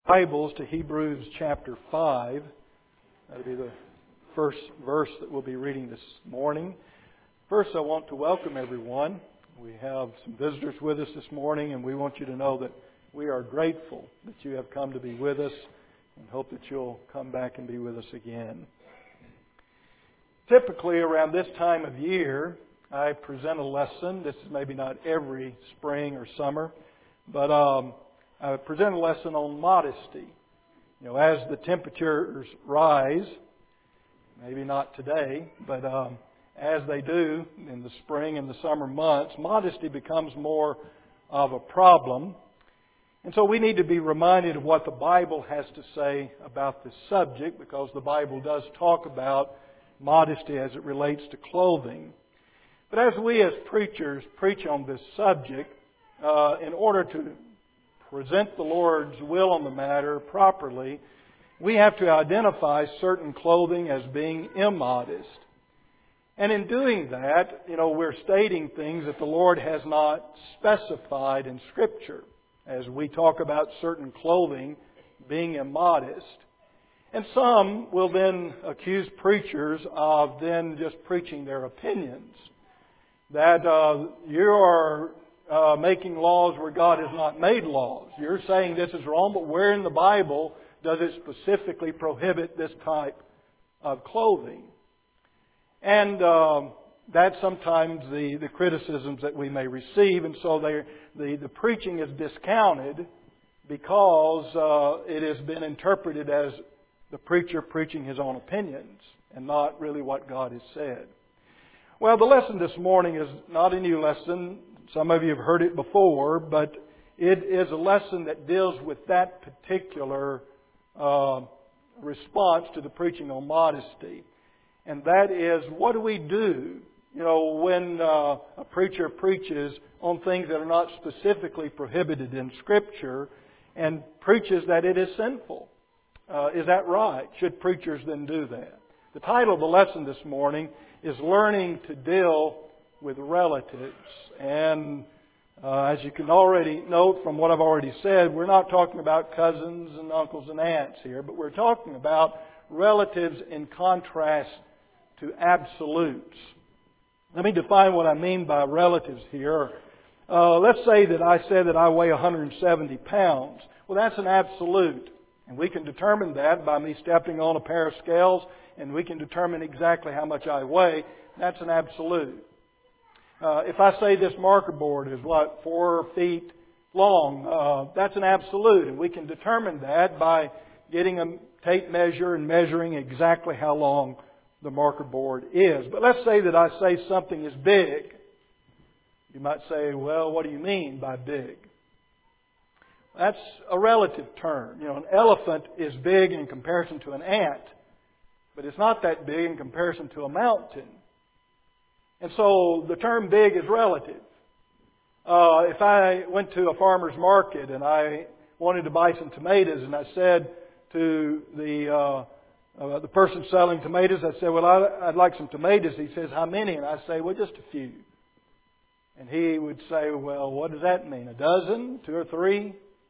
Bibles to Hebrews chapter 5. That'll be the first verse that we'll be reading this morning. First, I want to welcome everyone. We have some visitors with us this morning, and we want you to know that we are grateful that you have come to be with us and hope that you'll come back and be with us again. Typically, around this time of year, I present a lesson. This is maybe not every spring or summer, but I present a lesson on modesty. You know, as the temperatures rise, maybe not today, but as they do in the spring and the summer months, modesty becomes more of a problem. And so we need to be reminded of what the Bible has to say about this subject, because the Bible does talk about modesty as it relates to clothing. But as we as preachers preach on this subject, in order to present the Lord's will on the matter properly, we have to identify certain clothing as being immodest. And in doing that, we're stating things that the Lord has not specified in Scripture as we talk about certain clothing being immodest. And some will then accuse preachers of then just preaching their opinions. That you are making laws where God has not made laws. You're saying this is wrong, but where in the Bible does it specifically prohibit this type of clothing? And that's sometimes the criticisms that we may receive, and so the preaching is discounted because it has been interpreted as the preacher preaching his own opinions and not really what God has said. Well, the lesson this morning is not a new lesson. Some of you have heard it before, but it is a lesson that deals with that particular response to the preaching on modesty. And that is, what do we do, when a preacher preaches on things that are not specifically prohibited in Scripture and preaches that it is sinful? Is that right? Should preachers then do that? The title of the lesson this morning is Learning to Deal with Relatives. And as you can already note from what I've already said, we're not talking about cousins and uncles and aunts here, but we're talking about relatives in contrast to absolutes. Let me define what I mean by relatives here. Let's say that I said that I weigh 170 pounds. Well, that's an absolute. And we can determine that by me stepping on a pair of scales, and we can determine exactly how much I weigh. That's an absolute. If I say this marker board is 4 feet long, that's an absolute. And we can determine that by getting a tape measure and measuring exactly how long the marker board is. But let's say that I say something is big. You might say, well, what do you mean by big? That's a relative term. An elephant is big in comparison to an ant, but it's not that big in comparison to a mountain. And so the term big is relative. If I went to a farmer's market and I wanted to buy some tomatoes, and I said to the person selling tomatoes, I said, well, I'd like some tomatoes. He says, how many? And I say, well, just a few. And he would say, well, what does that mean? A dozen? 2 or 3?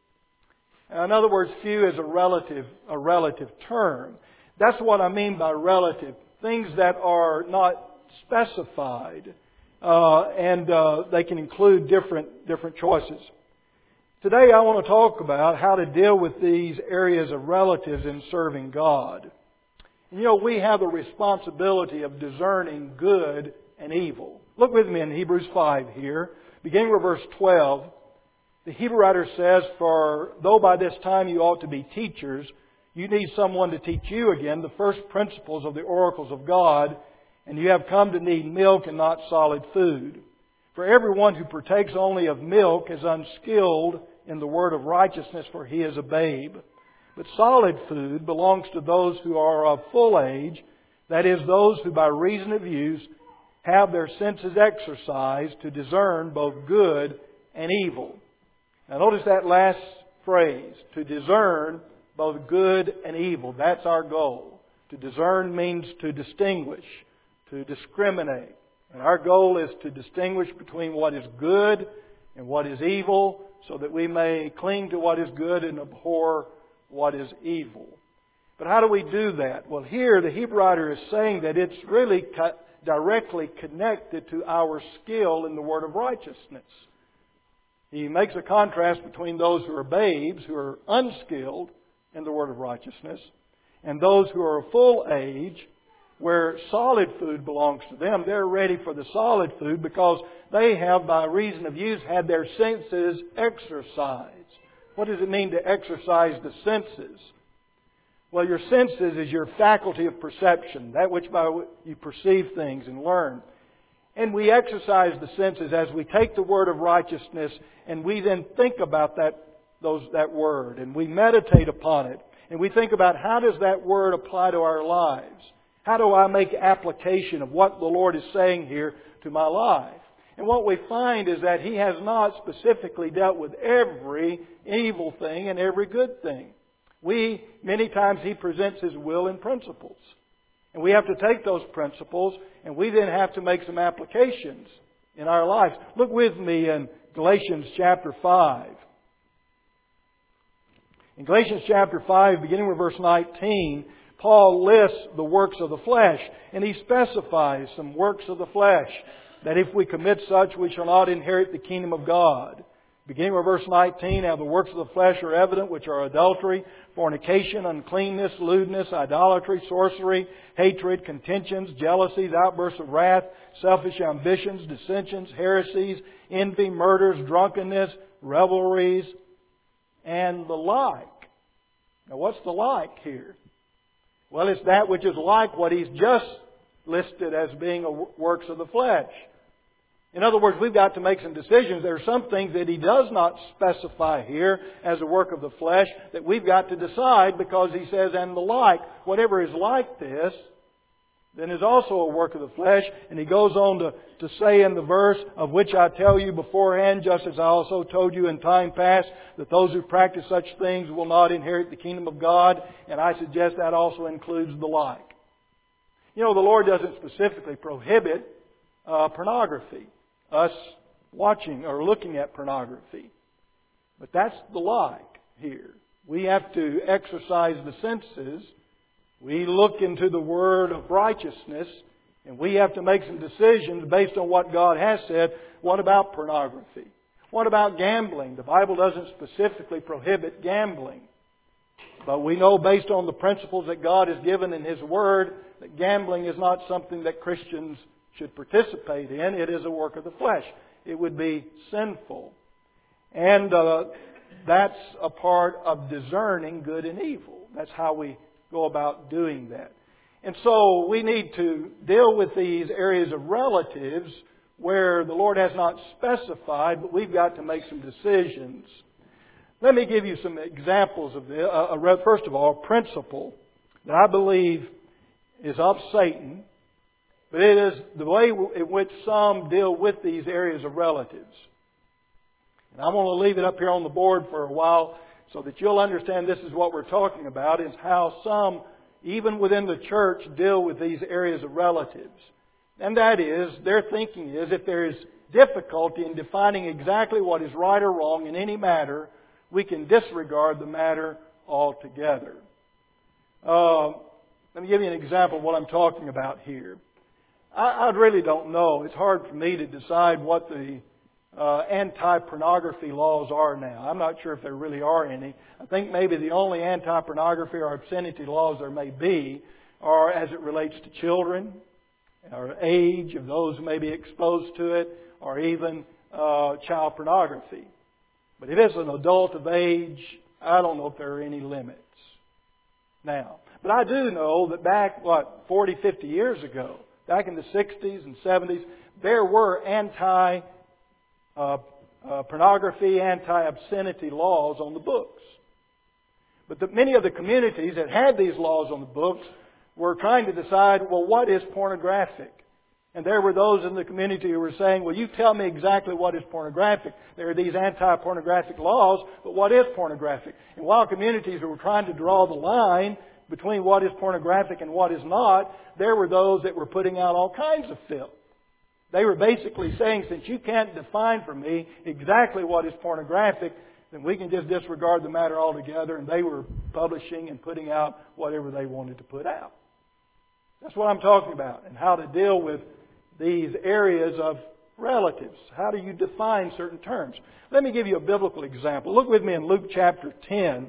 In other words, few is a relative term. That's what I mean by relative. Things that are not specified, and they can include different choices. Today I want to talk about how to deal with these areas of relatives in serving God. And we have the responsibility of discerning good and evil. Look with me in Hebrews 5 here, beginning with verse 12. The Hebrew writer says, for though by this time you ought to be teachers, you need someone to teach you again the first principles of the oracles of God, and you have come to need milk and not solid food. For everyone who partakes only of milk is unskilled in the word of righteousness, for he is a babe. But solid food belongs to those who are of full age, that is, those who by reason of use have their senses exercised to discern both good and evil. Now notice that last phrase, to discern both good and evil. That's our goal. To discern means to distinguish, to discriminate. And our goal is to distinguish between what is good and what is evil, so that we may cling to what is good and abhor what is evil. But how do we do that? Well, here the Hebrew writer is saying that it's really directly connected to our skill in the Word of righteousness. He makes a contrast between those who are babes, who are unskilled in the Word of righteousness, and those who are of full age, where solid food belongs to them. They're ready for the solid food because they have, by reason of use, had their senses exercised. What does it mean to exercise the senses? Well, your senses is your faculty of perception, that which by which you perceive things and learn. And we exercise the senses as we take the Word of righteousness and we then think about that Word and we meditate upon it. And we think about how does that Word apply to our lives? How do I make application of what the Lord is saying here to my life? And what we find is that He has not specifically dealt with every evil thing and every good thing. Many times He presents His will in principles. And we have to take those principles and we then have to make some applications in our lives. Look with me in Galatians chapter 5. In Galatians chapter 5, beginning with verse 19, Paul lists the works of the flesh, and he specifies some works of the flesh, that if we commit such, we shall not inherit the kingdom of God. Beginning with verse 19, now the works of the flesh are evident, which are adultery, fornication, uncleanness, lewdness, idolatry, sorcery, hatred, contentions, jealousies, outbursts of wrath, selfish ambitions, dissensions, heresies, envy, murders, drunkenness, revelries, and the like. Now what's the like here? Well, it's that which is like what he's just listed as being works of the flesh. In other words, we've got to make some decisions. There are some things that he does not specify here as a work of the flesh that we've got to decide, because he says, and the like. Whatever is like this, then is also a work of the flesh. And he goes on to say in the verse, of which I tell you beforehand, just as I also told you in time past, that those who practice such things will not inherit the kingdom of God. And I suggest that also includes the like. You know, the Lord doesn't specifically prohibit pornography, us watching or looking at pornography. But that's the like here. We have to exercise the senses. We look into the Word of righteousness, and we have to make some decisions based on what God has said. What about pornography? What about gambling? The Bible doesn't specifically prohibit gambling. But we know based on the principles that God has given in His Word that gambling is not something that Christians should participate in. It is a work of the flesh. It would be sinful. And that's a part of discerning good and evil. That's how we go about doing that. And so we need to deal with these areas of relatives where the Lord has not specified, but we've got to make some decisions. Let me give you some examples of this. First of all, a principle that I believe is of Satan, but it is the way in which some deal with these areas of relatives. And I'm going to leave it up here on the board for a while so that you'll understand this is what we're talking about, is how some, even within the church, deal with these areas of relatives. And that is, their thinking is, if there is difficulty in defining exactly what is right or wrong in any matter, we can disregard the matter altogether. Let me give you an example of what I'm talking about here. I really don't know. It's hard for me to decide what the anti-pornography laws are now. I'm not sure if there really are any. I think maybe the only anti-pornography or obscenity laws there may be are as it relates to children, or age of those who may be exposed to it, or even child pornography. But if it's an adult of age, I don't know if there are any limits now. But I do know that back, 40, 50 years ago, back in the 60s and 70s, there were anti-pornography, anti-obscenity laws on the books. But many of the communities that had these laws on the books were trying to decide, well, what is pornographic? And there were those in the community who were saying, well, you tell me exactly what is pornographic. There are these anti-pornographic laws, but what is pornographic? And while communities were trying to draw the line between what is pornographic and what is not, there were those that were putting out all kinds of filth. They were basically saying, since you can't define for me exactly what is pornographic, then we can just disregard the matter altogether, and they were publishing and putting out whatever they wanted to put out. That's what I'm talking about, and how to deal with these areas of relatives. How do you define certain terms? Let me give you a biblical example. Look with me in Luke chapter 10.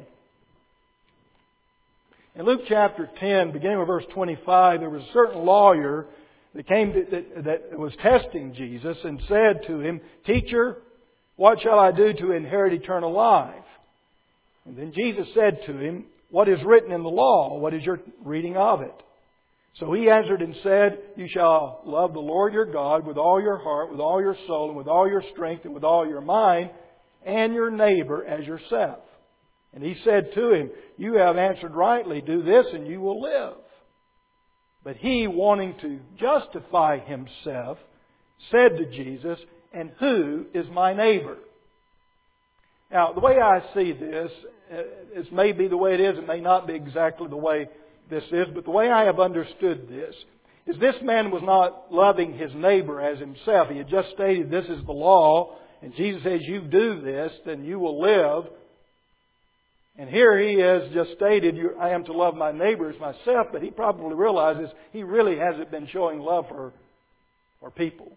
In Luke chapter 10, beginning with verse 25, there was a certain lawyer that came that was testing Jesus and said to him, "Teacher, what shall I do to inherit eternal life?" And then Jesus said to him, "What is written in the law? What is your reading of it?" So he answered and said, "You shall love the Lord your God with all your heart, with all your soul, and with all your strength, and with all your mind, and your neighbor as yourself." And he said to him, "You have answered rightly. Do this and you will live." But he, wanting to justify himself, said to Jesus, "And who is my neighbor?" Now, the way I see this, this may be the way it is, it may not be exactly the way this is, but the way I have understood this is this man was not loving his neighbor as himself. He had just stated this is the law, and Jesus says, "You do this, then you will live." And here he has just stated, "I am to love my neighbor as myself," but he probably realizes he really hasn't been showing love for people.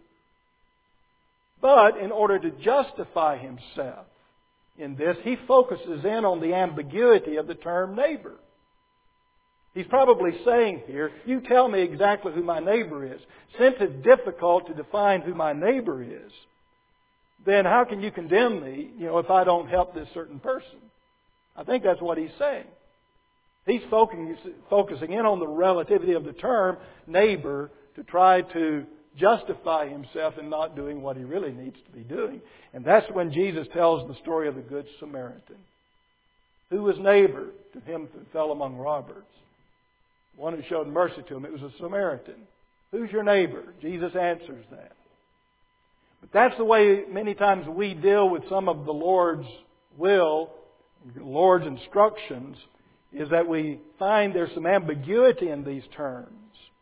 But in order to justify himself in this, he focuses in on the ambiguity of the term neighbor. He's probably saying here, "You tell me exactly who my neighbor is. Since it's difficult to define who my neighbor is, then how can you condemn me, if I don't help this certain person?" I think that's what he's saying. He's focusing in on the relativity of the term neighbor to try to justify himself in not doing what he really needs to be doing. And that's when Jesus tells the story of the Good Samaritan. Who was neighbor to him who fell among robbers? One who showed mercy to him. It was a Samaritan. Who's your neighbor? Jesus answers that. But that's the way many times we deal with some of the Lord's will, the Lord's instructions, is that we find there's some ambiguity in these terms.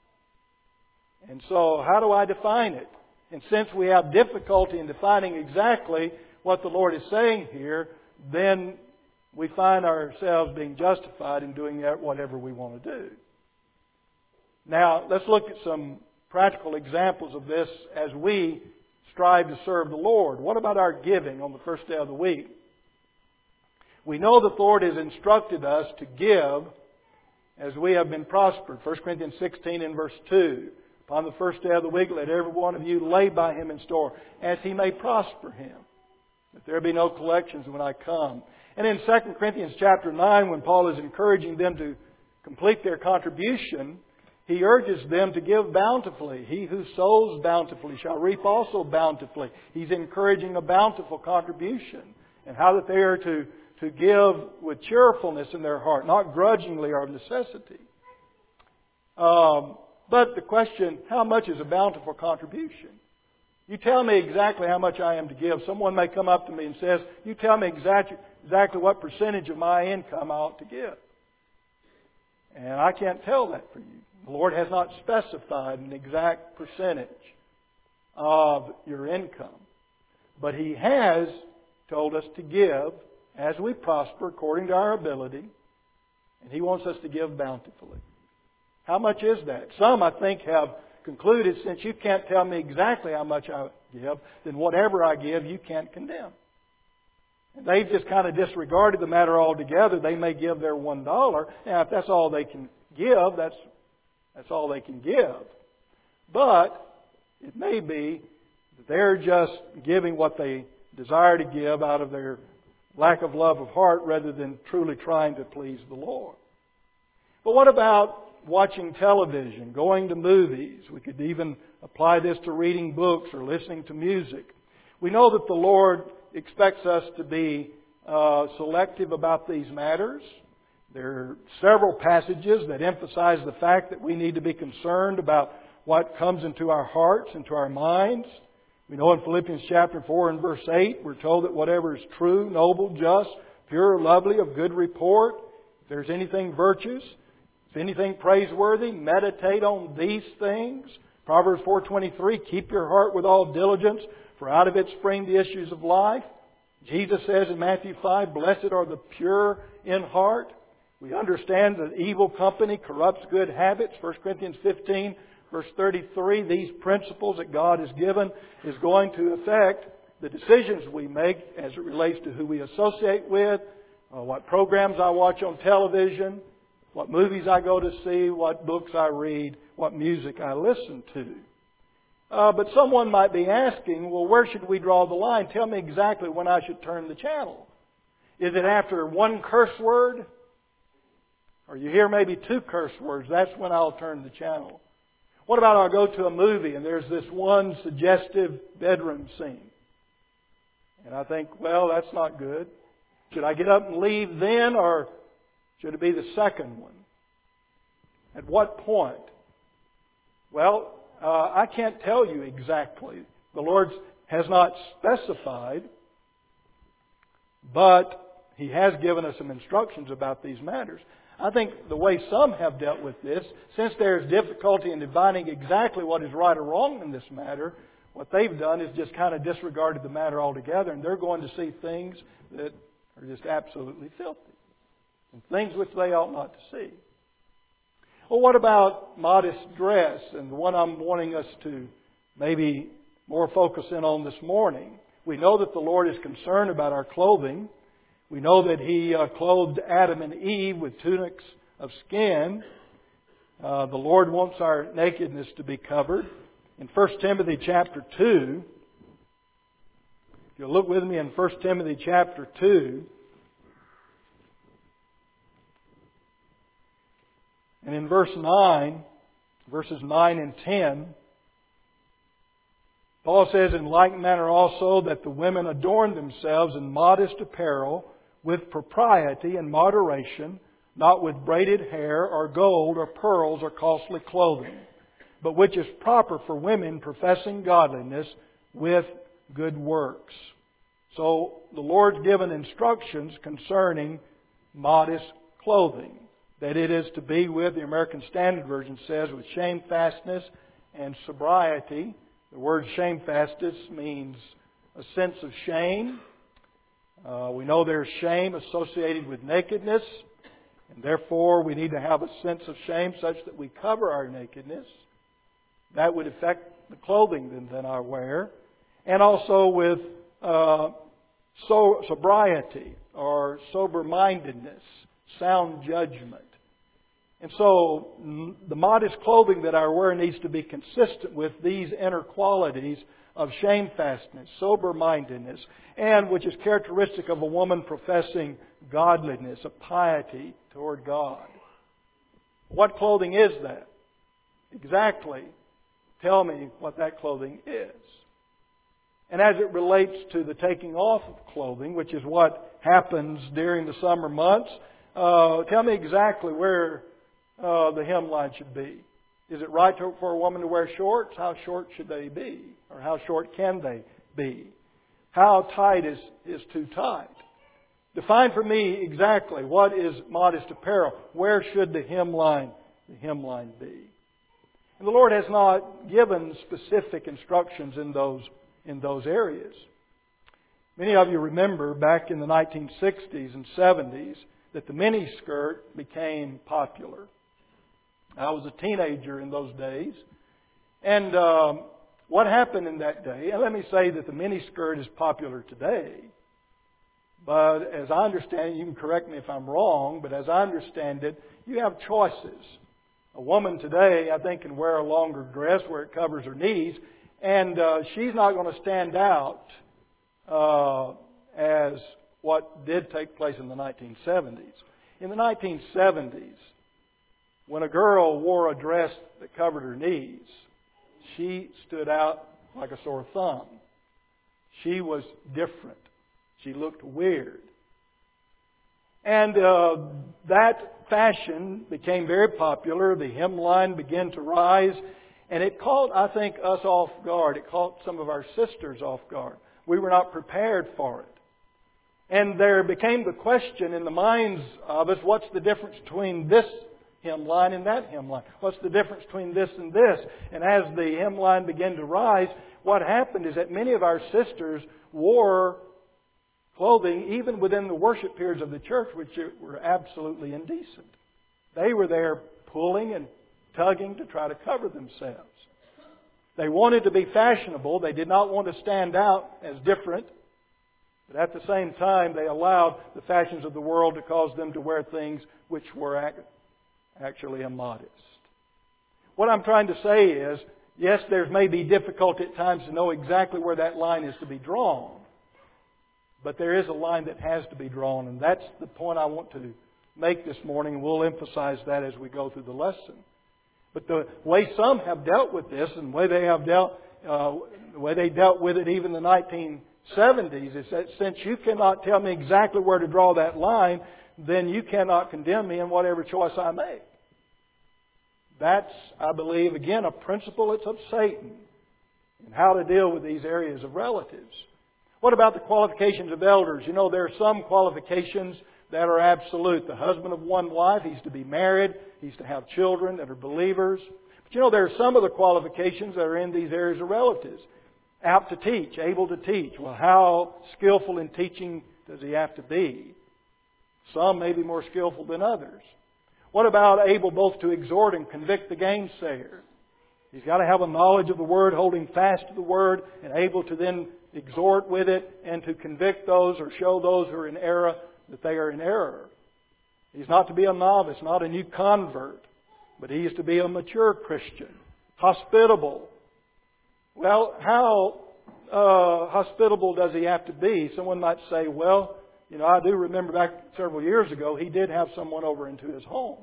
And so, how do I define it? And since we have difficulty in defining exactly what the Lord is saying here, then we find ourselves being justified in doing whatever we want to do. Now, let's look at some practical examples of this as we strive to serve the Lord. What about our giving on the first day of the week? We know that the Lord has instructed us to give as we have been prospered. 1 Corinthians 16 and verse 2. Upon the first day of the week, let every one of you lay by him in store, as he may prosper him, that there be no collections when I come. And in 2 Corinthians chapter 9, when Paul is encouraging them to complete their contribution, he urges them to give bountifully. He who sows bountifully shall reap also bountifully. He's encouraging a bountiful contribution, and how that they are to give with cheerfulness in their heart, not grudgingly or of necessity. But the question, how much is a bountiful contribution? You tell me exactly how much I am to give. Someone may come up to me and says, "You tell me exactly what percentage of my income I ought to give." And I can't tell that for you. The Lord has not specified an exact percentage of your income. But He has told us to give as we prosper according to our ability. And He wants us to give bountifully. How much is that? Some, I think, have concluded, since you can't tell me exactly how much I give, then whatever I give, you can't condemn. And they've just kind of disregarded the matter altogether. They may give their $1. Now, if that's all they can give, that's all they can give. But it may be that they're just giving what they desire to give out of their lack of love of heart rather than truly trying to please the Lord. But what about watching television, going to movies? We could even apply this to reading books or listening to music. We know that the Lord expects us to be selective about these matters. There are several passages that emphasize the fact that we need to be concerned about what comes into our hearts, into our minds. We know in Philippians chapter 4 and verse 8, we're told that whatever is true, noble, just, pure, lovely, of good report, if there's anything virtuous, if anything praiseworthy, meditate on these things. Proverbs 4:23, keep your heart with all diligence, for out of it spring the issues of life. Jesus says in Matthew 5, "Blessed are the pure in heart." We understand that evil company corrupts good habits. 1 Corinthians 15, verse 33, these principles that God has given is going to affect the decisions we make as it relates to who we associate with, what programs I watch on television, what movies I go to see, what books I read, what music I listen to. But someone might be asking, well, where should we draw the line? Tell me exactly when I should turn the channel. Is it after one curse word? Or you hear maybe 2 curse words, that's when I'll turn the channel. What about I'll go to a movie and there's this one suggestive bedroom scene? And I think, well, that's not good. Should I get up and leave then, or should it be the second one? At what point? Well, I can't tell you exactly. The Lord has not specified, but He has given us some instructions about these matters. I think the way some have dealt with this, since there's difficulty in divining exactly what is right or wrong in this matter, what they've done is just kind of disregarded the matter altogether, and they're going to see things that are just absolutely filthy, and things which they ought not to see. Well, what about modest dress? And the one I'm wanting us to maybe more focus in on this morning. We know that the Lord is concerned about our clothing. We know that He clothed Adam and Eve with tunics of skin. The Lord wants our nakedness to be covered. In 1 Timothy chapter 2, if you'll look with me in 1 Timothy chapter 2, and in verses 9 and 10, Paul says, "In like manner also that the women adorn themselves in modest apparel, with propriety and moderation, not with braided hair or gold or pearls or costly clothing, but which is proper for women professing godliness with good works." So the Lord's given instructions concerning modest clothing, that it is to be with, the American Standard Version says, with shamefastness and sobriety. The word shamefastness means a sense of shame. We know there's shame associated with nakedness, and therefore we need to have a sense of shame such that we cover our nakedness. That would affect the clothing that I wear. And also with sobriety or sober-mindedness, sound judgment. And so the modest clothing that I wear needs to be consistent with these inner qualities of shamefastness, sober-mindedness, and which is characteristic of a woman professing godliness, a piety toward God. What clothing is that? Exactly. Tell me what that clothing is. And as it relates to the taking off of clothing, which is what happens during the summer months, tell me exactly where the hemline should be. Is it right for a woman to wear shorts? How short should they be? Or how short can they be? How tight is too tight? Define for me exactly what is modest apparel. Where should the hemline be? And the Lord has not given specific instructions in those areas. Many of you remember back in the 1960s and 70s that the miniskirt became popular. I was a teenager in those days. And what happened in that day, and let me say that the miniskirt is popular today. But as I understand it, you can correct me if I'm wrong, but as I understand it, you have choices. A woman today, I think, can wear a longer dress where it covers her knees, and she's not going to stand out as what did take place in the 1970s. In the 1970s, when a girl wore a dress that covered her knees, she stood out like a sore thumb. She was different. She looked weird. And that fashion became very popular. The hemline began to rise. And it caught, I think, us off guard. It caught some of our sisters off guard. We were not prepared for it. And there became the question in the minds of us, what's the difference between this hemline and that hemline? What's the difference between this and this? And as the hemline began to rise, what happened is that many of our sisters wore clothing, even within the worship periods of the church, which were absolutely indecent. They were there pulling and tugging to try to cover themselves. They wanted to be fashionable. They did not want to stand out as different. But at the same time, they allowed the fashions of the world to cause them to wear things which were actually immodest. What I'm trying to say is, yes, there may be difficulty at times to know exactly where that line is to be drawn. But there is a line that has to be drawn, and that's the point I want to make this morning, and we'll emphasize that as we go through the lesson. But the way some have dealt with this, and the way they dealt with it even in the 1970s, is that since you cannot tell me exactly where to draw that line, then you cannot condemn me in whatever choice I make. That's, I believe, again, a principle that's of Satan in how to deal with these areas of relatives. What about the qualifications of elders? You know, there are some qualifications that are absolute. The husband of one wife, he's to be married. He's to have children that are believers. But you know, there are some of the qualifications that are in these areas of relatives. Apt to teach, able to teach. Well, how skillful in teaching does he have to be? Some may be more skillful than others. What about able both to exhort and convict the gainsayer? He's got to have a knowledge of the Word, holding fast to the Word, and able to then exhort with it and to convict those or show those who are in error that they are in error. He's not to be a novice, not a new convert, but he is to be a mature Christian. Hospitable. Well, how hospitable does he have to be? Someone might say, well, you know, I do remember back several years ago, he did have someone over into his home.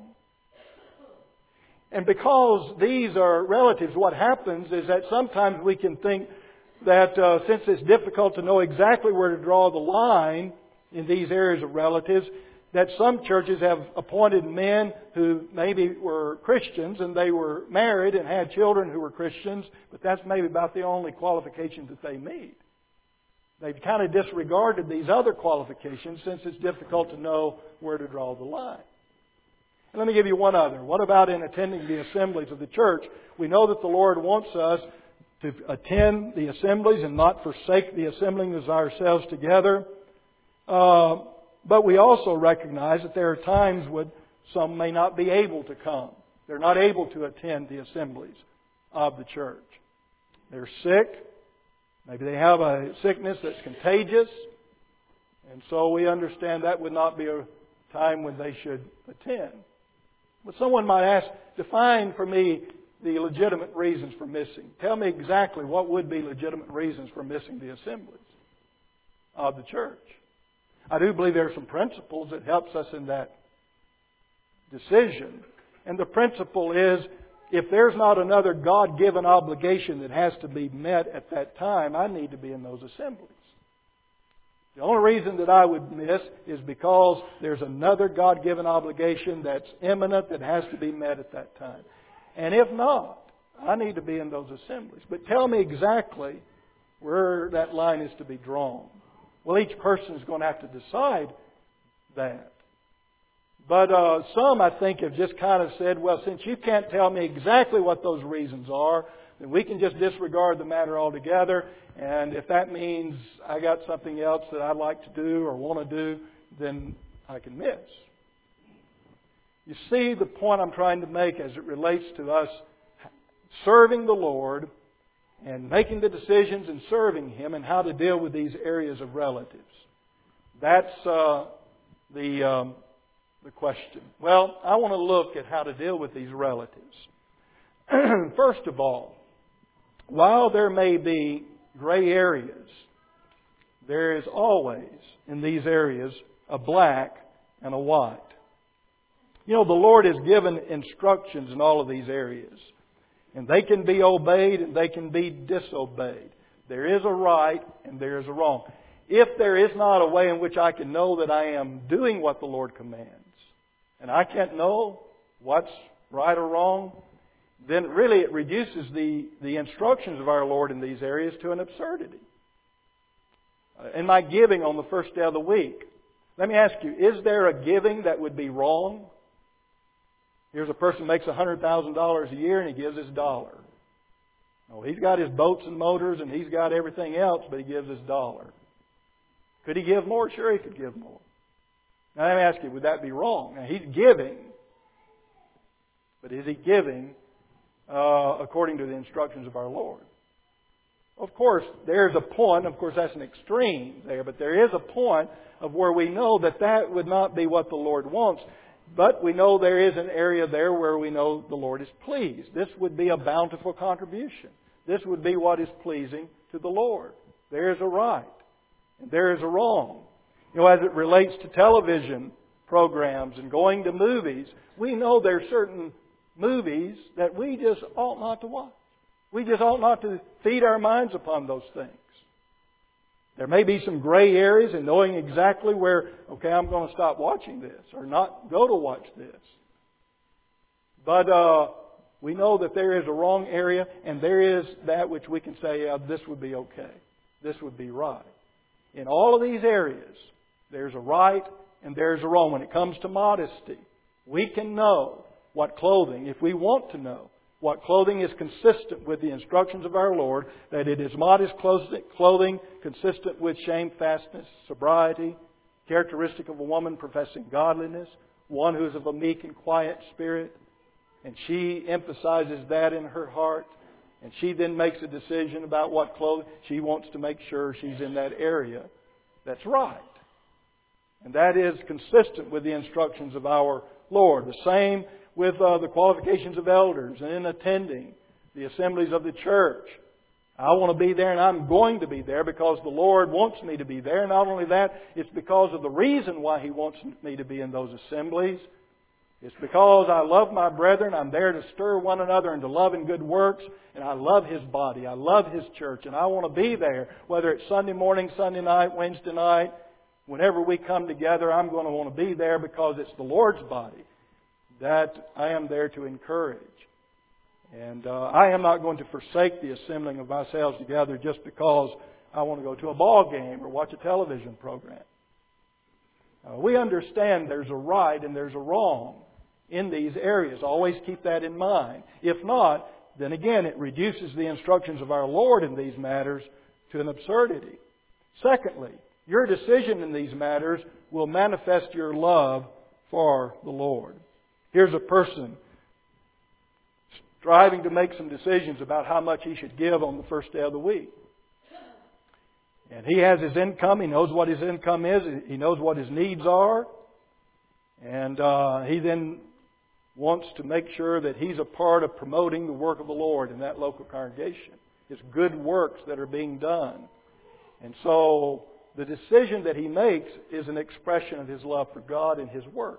And because these are relatives, what happens is that sometimes we can think that since it's difficult to know exactly where to draw the line in these areas of relatives, that some churches have appointed men who maybe were Christians and they were married and had children who were Christians, but that's maybe about the only qualifications that they meet. They've kind of disregarded these other qualifications since it's difficult to know where to draw the line. And let me give you one other. What about in attending the assemblies of the church? We know that the Lord wants us to attend the assemblies and not forsake the assembling of ourselves together. But we also recognize that there are times when some may not be able to come. They're not able to attend the assemblies of the church. They're sick. Maybe they have a sickness that's contagious. And so we understand that would not be a time when they should attend. But someone might ask, define for me the legitimate reasons for missing. Tell me exactly what would be legitimate reasons for missing the assemblies of the church. I do believe there are some principles that helps us in that decision. And the principle is, if there's not another God-given obligation that has to be met at that time, I need to be in those assemblies. The only reason that I would miss is because there's another God-given obligation that's imminent that has to be met at that time. And if not, I need to be in those assemblies. But tell me exactly where that line is to be drawn. Well, each person is going to have to decide that. But some, I think, have just kind of said, well, since you can't tell me exactly what those reasons are, then we can just disregard the matter altogether. And if that means I got something else that I'd like to do or want to do, then I can miss. You see the point I'm trying to make as it relates to us serving the Lord and making the decisions and serving Him and how to deal with these areas of relatives. That's the question. Well, I want to look at how to deal with these relatives. First of all, while there may be gray areas, there is always in these areas a black and a white. You know, the Lord has given instructions in all of these areas. And they can be obeyed and they can be disobeyed. There is a right and there is a wrong. If there is not a way in which I can know that I am doing what the Lord commands, and I can't know what's right or wrong, then really it reduces the instructions of our Lord in these areas to an absurdity. In my giving on the first day of the week, let me ask you, is there a giving that would be wrong? Here's a person who makes $100,000 a year and he gives his $1. Oh, he's got his boats and motors and he's got everything else, but he gives his $1. Could He give more? Sure, He could give more. Now let me ask you, would that be wrong? Now He's giving, but is He giving according to the instructions of our Lord? Of course, there's a point, of course that's an extreme there, but there is a point of where we know that that would not be what the Lord wants. But we know there is an area there where we know the Lord is pleased. This would be a bountiful contribution. This would be what is pleasing to the Lord. There is a right and there is a wrong. You know, as it relates to television programs and going to movies, we know there are certain movies that we just ought not to watch. We just ought not to feed our minds upon those things. There may be some gray areas in knowing exactly where, okay, I'm going to stop watching this or not go to watch this. But we know that there is a wrong area and there is that which we can say, yeah, this would be okay. This would be right. In all of these areas, there's a right and there's a wrong. When it comes to modesty, we can know what clothing, if we want to know, what clothing is consistent with the instructions of our Lord, that it is modest clothing consistent with shamefastness, sobriety, characteristic of a woman professing godliness, one who is of a meek and quiet spirit. And she emphasizes that in her heart. And she then makes a decision about what clothing. She wants to make sure she's in that area that's right. And that is consistent with the instructions of our Lord. The same with the qualifications of elders and in attending the assemblies of the church. I want to be there and I'm going to be there because the Lord wants me to be there. And not only that, it's because of the reason why He wants me to be in those assemblies. It's because I love my brethren. I'm there to stir one another into love and good works. And I love His body. I love His church. And I want to be there, whether it's Sunday morning, Sunday night, Wednesday night. Whenever we come together, I'm going to want to be there because it's the Lord's body that I am there to encourage. And I am not going to forsake the assembling of ourselves together just because I want to go to a ball game or watch a television program. We understand there's a right and there's a wrong in these areas. Always keep that in mind. If not, then again it reduces the instructions of our Lord in these matters to an absurdity. Secondly, your decision in these matters will manifest your love for the Lord. Here's a person striving to make some decisions about how much he should give on the first day of the week. And he has his income. He knows what his income is. He knows what his needs are. And he then wants to make sure that he's a part of promoting the work of the Lord in that local congregation. It's good works that are being done. And so the decision that he makes is an expression of his love for God and His work.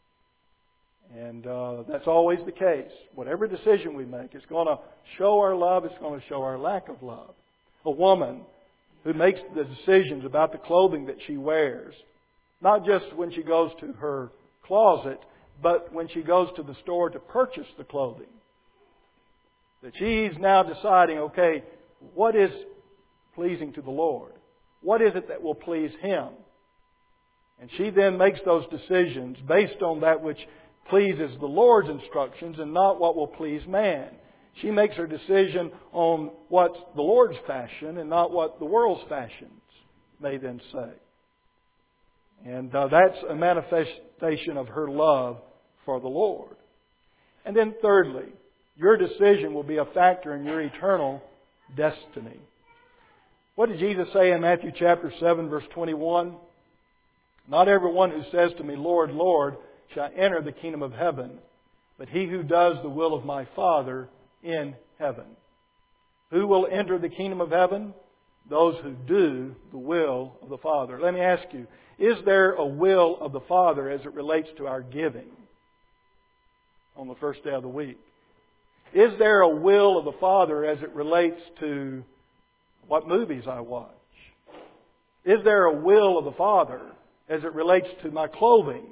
And that's always the case. Whatever decision we make, it's going to show our love. It's going to show our lack of love. A woman who makes the decisions about the clothing that she wears, not just when she goes to her closet, but when she goes to the store to purchase the clothing. That she's now deciding, okay, what is pleasing to the Lord? What is it that will please Him? And she then makes those decisions based on that which pleases the Lord's instructions and not what will please man. She makes her decision on what's the Lord's fashion and not what the world's fashions may then say. And that's a manifestation of her love for the Lord. And then thirdly, your decision will be a factor in your eternal destiny. What did Jesus say in Matthew chapter 7, verse 21? Not everyone who says to me, Lord, Lord, shall enter the kingdom of heaven, but he who does the will of my Father in heaven. Who will enter the kingdom of heaven? Those who do the will of the Father. Let me ask you, is there a will of the Father as it relates to our giving on the first day of the week? Is there a will of the Father as it relates to what movies I watch? Is there a will of the Father as it relates to my clothing?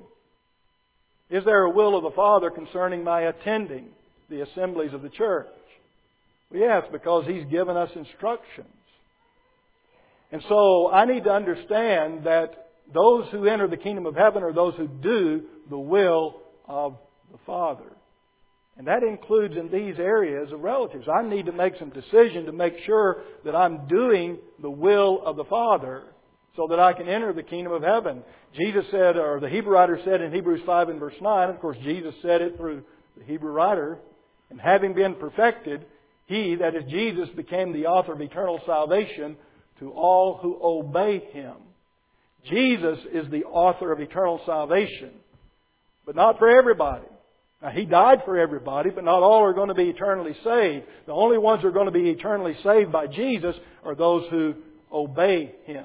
Is there a will of the Father concerning my attending the assemblies of the church? Well, yes, because He's given us instructions. And so I need to understand that those who enter the kingdom of heaven are those who do the will of the Father. And that includes in these areas of relatives. I need to make some decision to make sure that I'm doing the will of the Father so that I can enter the kingdom of heaven. Jesus said, or the Hebrew writer said in Hebrews 5 and verse 9, of course Jesus said it through the Hebrew writer, and having been perfected, He, that is Jesus, became the author of eternal salvation to all who obey Him. Jesus is the author of eternal salvation, but not for everybody. Now, He died for everybody, but not all are going to be eternally saved. The only ones who are going to be eternally saved by Jesus are those who obey Him.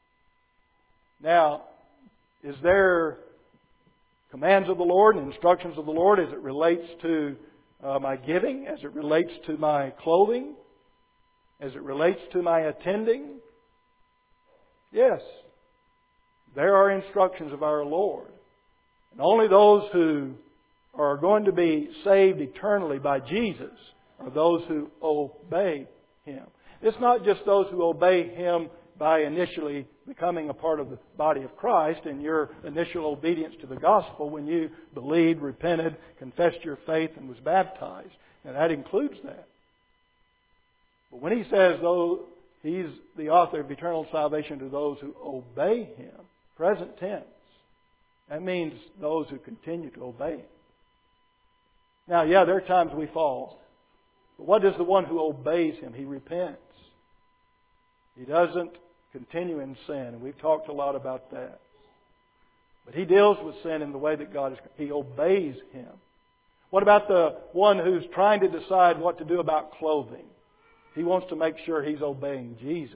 Now, is there commands of the Lord and instructions of the Lord as it relates to my giving, as it relates to my clothing, as it relates to my attending? Yes. There are instructions of our Lord. And only those who are going to be saved eternally by Jesus are those who obey Him. It's not just those who obey Him by initially becoming a part of the body of Christ and your initial obedience to the gospel when you believed, repented, confessed your faith, and was baptized. And that includes that. But when He says, though, He's the author of eternal salvation to those who obey Him, present tense, that means those who continue to obey Him. Now, yeah, there are times we fall. But what does the one who obeys Him? He repents. He doesn't continue in sin. And we've talked a lot about that. But he deals with sin in the way that God is. He obeys Him. What about the one who's trying to decide what to do about clothing? He wants to make sure he's obeying Jesus.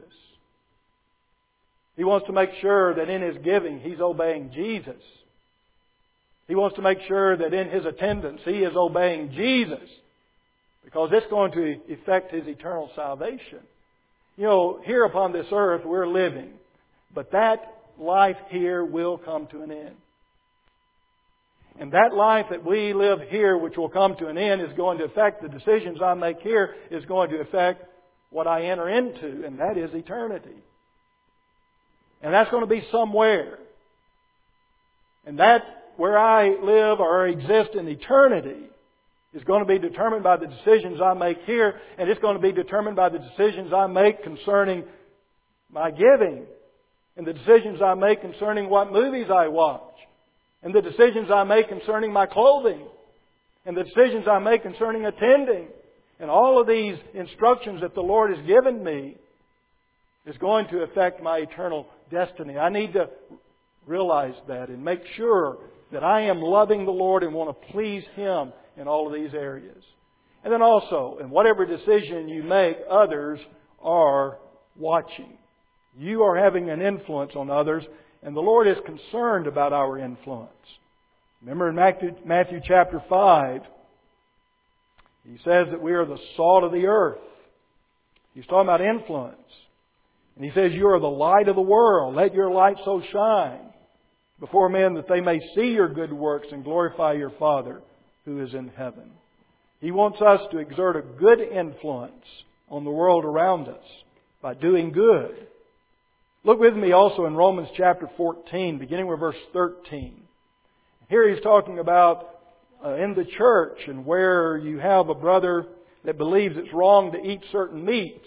He wants to make sure that in his giving he's obeying Jesus. He wants to make sure that in his attendance he is obeying Jesus, because it's going to affect his eternal salvation. You know, here upon this earth we're living, but that life here will come to an end. And that life that we live here, which will come to an end, is going to affect the decisions I make here, is going to affect what I enter into, and that is eternity. And that's going to be somewhere. And that, where I live or exist in eternity, is going to be determined by the decisions I make here, and it's going to be determined by the decisions I make concerning my giving, and the decisions I make concerning what movies I watch, and the decisions I make concerning my clothing, and the decisions I make concerning attending. And all of these instructions that the Lord has given me is going to affect my eternal destiny. I need to realize that and make sure that I am loving the Lord and want to please Him in all of these areas. And then also, in whatever decision you make, others are watching. You are having an influence on others, and the Lord is concerned about our influence. Remember in Matthew chapter 5, He says that we are the salt of the earth. He's talking about influence. And He says, you are the light of the world. Let your light so shine before men that they may see your good works and glorify your Father who is in heaven. He wants us to exert a good influence on the world around us by doing good. Look with me also in Romans chapter 14, beginning with verse 13. Here he's talking about in the church and where you have a brother that believes it's wrong to eat certain meats.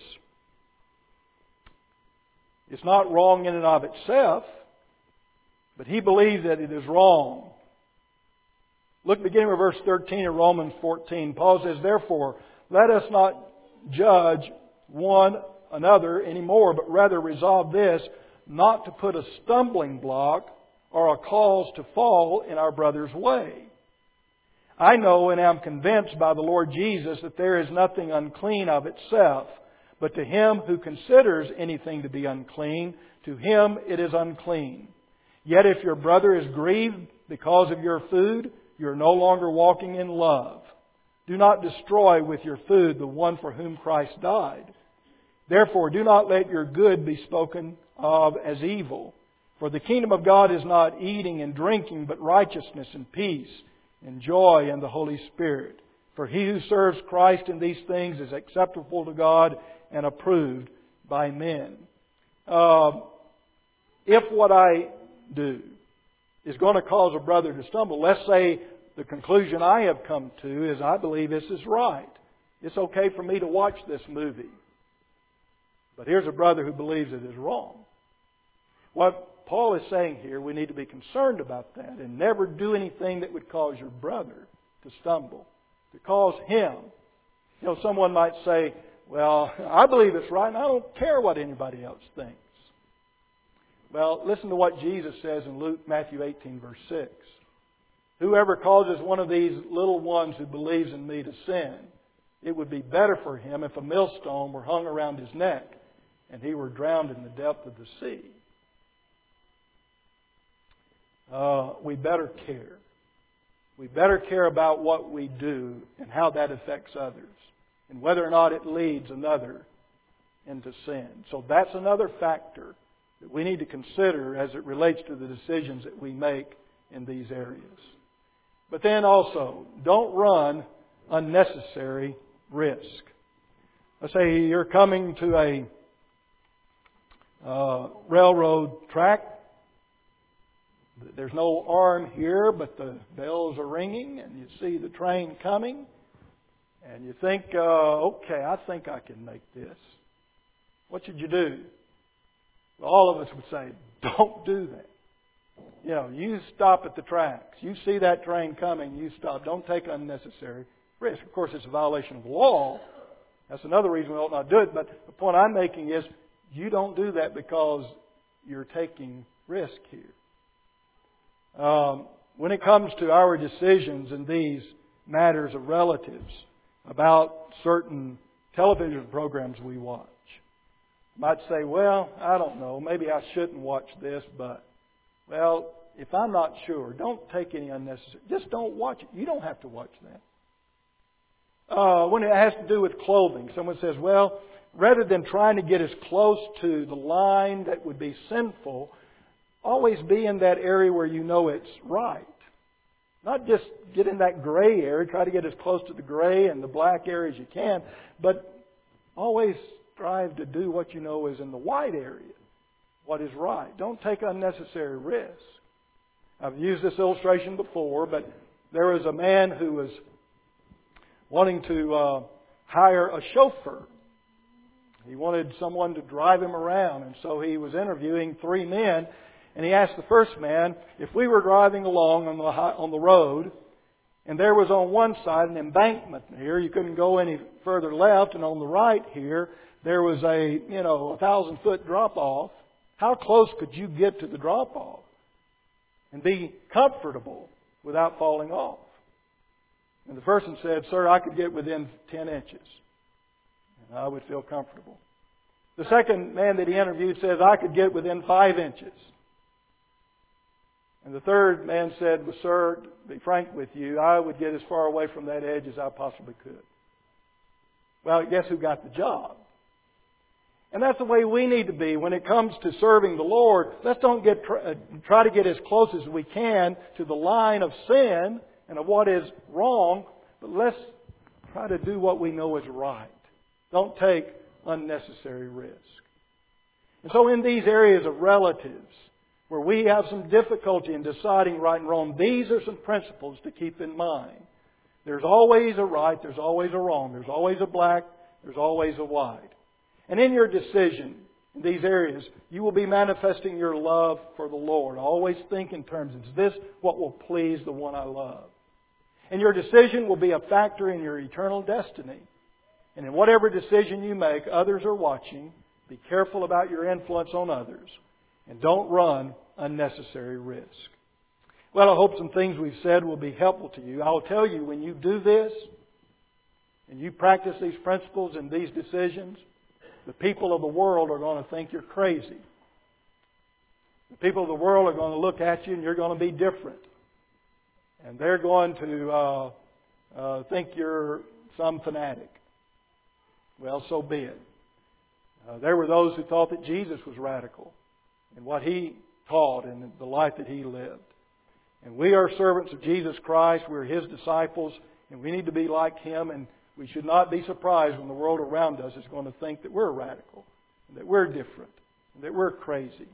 It's not wrong in and of itself, but he believes that it is wrong. Look beginning with verse 13 of Romans 14. Paul says, therefore, let us not judge one another anymore, but rather resolve this, not to put a stumbling block or a cause to fall in our brother's way. I know and am convinced by the Lord Jesus that there is nothing unclean of itself, but to him who considers anything to be unclean, to him it is unclean. Yet if your brother is grieved because of your food, you are no longer walking in love. Do not destroy with your food the one for whom Christ died. Therefore, do not let your good be spoken of as evil. For the kingdom of God is not eating and drinking, but righteousness and peace and joy in the Holy Spirit. For he who serves Christ in these things is acceptable to God and approved by men. If what I do is going to cause a brother to stumble, let's say the conclusion I have come to is I believe this is right. It's okay for me to watch this movie. But here's a brother who believes it is wrong. what Paul is saying here, we need to be concerned about that and never do anything that would cause your brother to stumble, to cause him. You know, someone might say, well, I believe it's right and I don't care what anybody else thinks. Well, listen to what Jesus says in Matthew 18, verse 6. Whoever causes one of these little ones who believes in me to sin, it would be better for him if a millstone were hung around his neck and he were drowned in the depth of the sea. We better care. We better care about what we do and how that affects others, and whether or not it leads another into sin. So that's another factor that we need to consider as it relates to the decisions that we make in these areas. But then also, don't run unnecessary risk. Let's say you're coming to a railroad track. There's no arm here, but the bells are ringing, and you see the train coming, and you think, okay, I think I can make this. What should you do? Well, all of us would say, don't do that. You know, you stop at the tracks. You see that train coming, you stop. Don't take unnecessary risk. Of course, it's a violation of the law. That's another reason we ought not do it. But the point I'm making is, you don't do that because you're taking risk here. When it comes to our decisions in these matters of relatives, about certain television programs we watch, you might say, well, I don't know, maybe I shouldn't watch this, but, well, if I'm not sure, don't take any unnecessary, just don't watch it. You don't have to watch that. When it has to do with clothing, someone says, well, rather than trying to get as close to the line that would be sinful, always be in that area where you know it's right. Not just get in that gray area, try to get as close to the gray and the black area as you can, but always strive to do what you know is in the white area, what is right. Don't take unnecessary risk. I've used this illustration before, but there was a man who was wanting to hire a chauffeur. He wanted someone to drive him around, and so he was interviewing 3 men. And he asked the first man, if we were driving along on the road, and there was on one side an embankment here, you couldn't go any further left, and on the right here, there was a 1,000-foot drop-off, how close could you get to the drop-off and be comfortable without falling off? And the person said, sir, I could get within 10 inches, and I would feel comfortable. The second man that he interviewed says, I could get within 5 inches. And the third man said, well, sir, to be frank with you, I would get as far away from that edge as I possibly could. Well, guess who got the job? And that's the way we need to be when it comes to serving the Lord. Let's don't try to get as close as we can to the line of sin and of what is wrong, but let's try to do what we know is right. Don't take unnecessary risk. And so in these areas of relatives, where we have some difficulty in deciding right and wrong, these are some principles to keep in mind. There's always a right, there's always a wrong, there's always a black, there's always a white. And in your decision in these areas, you will be manifesting your love for the Lord. Always think in terms, is this what will please the one I love? And your decision will be a factor in your eternal destiny. And in whatever decision you make, others are watching. Be careful about your influence on others. And don't run unnecessary risk. Well, I hope some things we've said will be helpful to you. I'll tell you, when you do this, and you practice these principles and these decisions, the people of the world are going to think you're crazy. The people of the world are going to look at you and you're going to be different. And they're going to think you're some fanatic. Well, so be it. There were those who thought that Jesus was radical in what He taught and the life that He lived. And we are servants of Jesus Christ. We're His disciples. And we need to be like Him. And we should not be surprised when the world around us is going to think that we're radical, and that we're different, and that we're crazy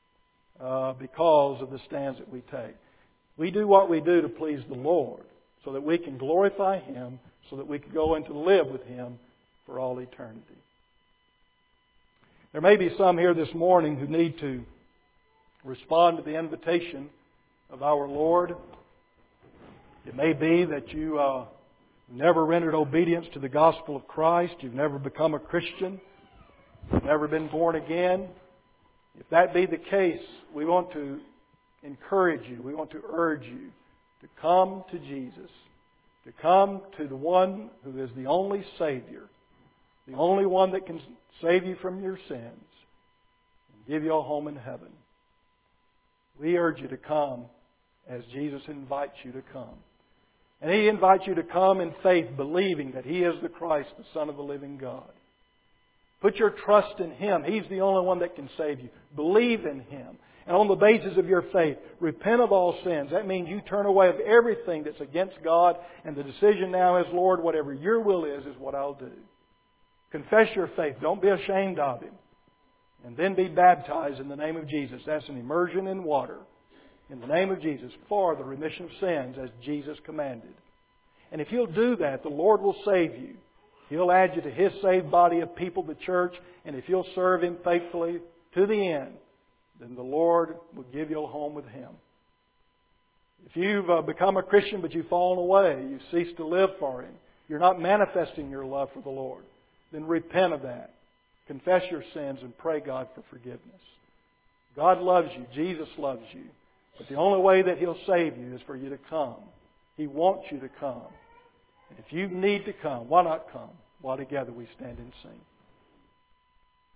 because of the stands that we take. We do what we do to please the Lord so that we can glorify Him, so that we can go in to live with Him for all eternity. There may be some here this morning who need to respond to the invitation of our Lord. It may be that you never rendered obedience to the gospel of Christ. You've never become a Christian. You've never been born again. If that be the case, we want to encourage you. We want to urge you to come to Jesus. To come to the one who is the only Savior. The only one that can save you from your sins. And give you a home in heaven. We urge you to come as Jesus invites you to come. And He invites you to come in faith, believing that He is the Christ, the Son of the living God. Put your trust in Him. He's the only one that can save you. Believe in Him. And on the basis of your faith, repent of all sins. That means you turn away of everything that's against God. And the decision now is, Lord, whatever your will is what I'll do. Confess your faith. Don't be ashamed of Him. And then be baptized in the name of Jesus. That's an immersion in water. In the name of Jesus for the remission of sins as Jesus commanded. And if you'll do that, the Lord will save you. He'll add you to His saved body of people, the church. And if you'll serve Him faithfully to the end, then the Lord will give you a home with Him. If you've become a Christian but you've fallen away, you've ceased to live for Him, you're not manifesting your love for the Lord, then repent of that. Confess your sins and pray God for forgiveness. God loves you. Jesus loves you. But the only way that He'll save you is for you to come. He wants you to come. And if you need to come, why not come while together we stand and sing?